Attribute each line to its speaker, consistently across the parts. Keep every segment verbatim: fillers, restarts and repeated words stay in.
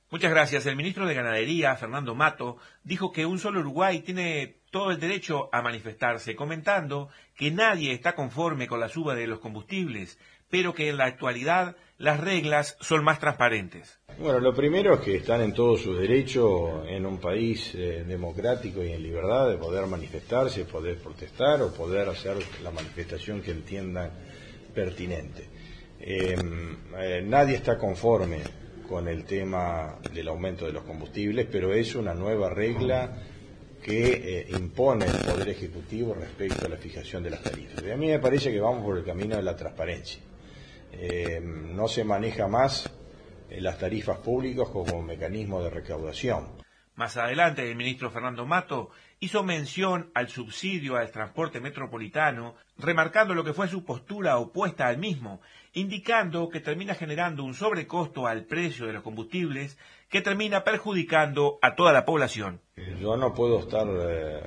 Speaker 1: Muchas gracias. El ministro de Ganadería, Fernando Mato, dijo que un solo Uruguay tiene todo el derecho a manifestarse, comentando que nadie está conforme con la suba de los combustibles, pero que en la actualidad las reglas son más transparentes.
Speaker 2: Bueno, lo primero es que están en todo su derecho en un país eh, democrático y en libertad de poder manifestarse, poder protestar o poder hacer la manifestación que entiendan pertinente. Eh, eh, nadie está conforme con el tema del aumento de los combustibles, pero es una nueva regla que eh, impone el Poder Ejecutivo respecto a la fijación de las tarifas. Y a mí me parece que vamos por el camino de la transparencia. Eh, no se maneja más eh, las tarifas públicas como mecanismo de recaudación.
Speaker 1: Más adelante, el ministro Fernando Mato hizo mención al subsidio al transporte metropolitano, remarcando lo que fue su postura opuesta al mismo, indicando que termina generando un sobrecosto al precio de los combustibles que termina perjudicando a toda la población.
Speaker 2: Yo no puedo estar eh,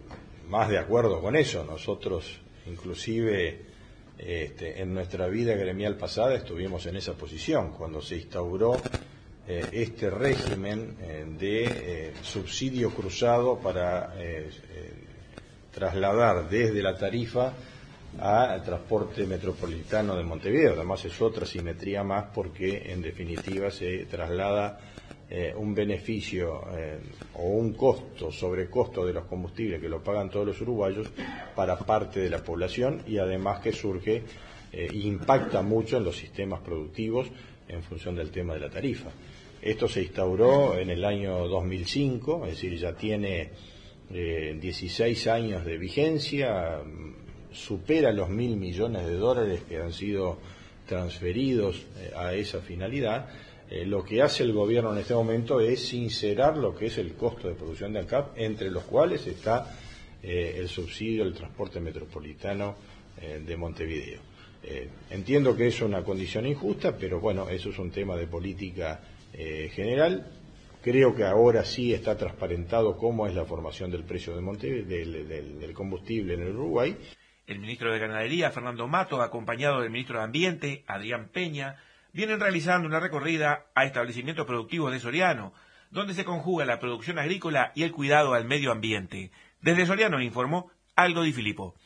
Speaker 2: más de acuerdo con eso. Nosotros, inclusive, este, en nuestra vida gremial pasada estuvimos en esa posición, cuando se instauró Eh, este régimen eh, de eh, subsidio cruzado para eh, eh, trasladar desde la tarifa al transporte metropolitano de Montevideo. Además es otra simetría más porque en definitiva se traslada eh, un beneficio eh, o un costo, sobrecosto de los combustibles que lo pagan todos los uruguayos para parte de la población, y además que surge e eh, impacta mucho en los sistemas productivos en función del tema de la tarifa. Esto se instauró en el año dos mil cinco, es decir, ya tiene eh, dieciséis años de vigencia, supera los mil millones de dólares que han sido transferidos eh, a esa finalidad. Eh, lo que hace el gobierno en este momento es sincerar lo que es el costo de producción de ANCAP, entre los cuales está eh, el subsidio del transporte metropolitano eh, de Montevideo. Eh, entiendo que es una condición injusta, pero bueno, eso es un tema de política eh, general. Creo que ahora sí está transparentado cómo es la formación del precio de Montevideo, del, del, del combustible en el Uruguay.
Speaker 1: El ministro de Ganadería, Fernando Mato, acompañado del ministro de Ambiente, Adrián Peña, vienen realizando una recorrida a establecimientos productivos de Soriano, donde se conjuga la producción agrícola y el cuidado al medio ambiente. Desde Soriano informó Aldo Di Filippo.